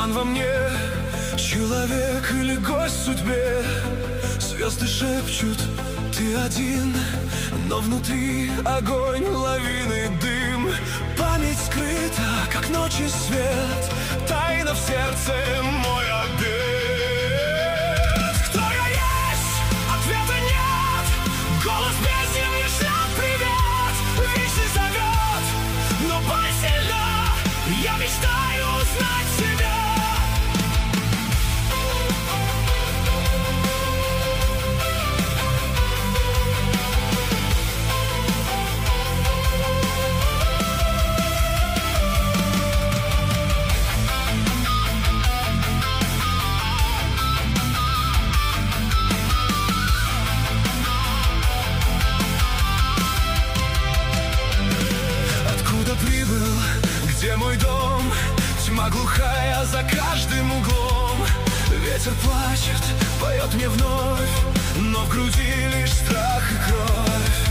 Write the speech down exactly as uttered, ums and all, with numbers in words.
Туман во мне, человек или гость в судьбе. Звезды шепчут, ты один, но внутри огонь, лавины, дым. Память скрыта, как ночи свет, тайна в сердце мой обет. Кто я есть? Ответа нет. Голос без земли шлет привет. Вечный зовет, но боль сильна. Я мечтаю узнать себя. Прибыл, где мой дом? Тьма глухая за каждым углом. Ветер плачет, поет мне вновь, но в груди лишь страх и кровь.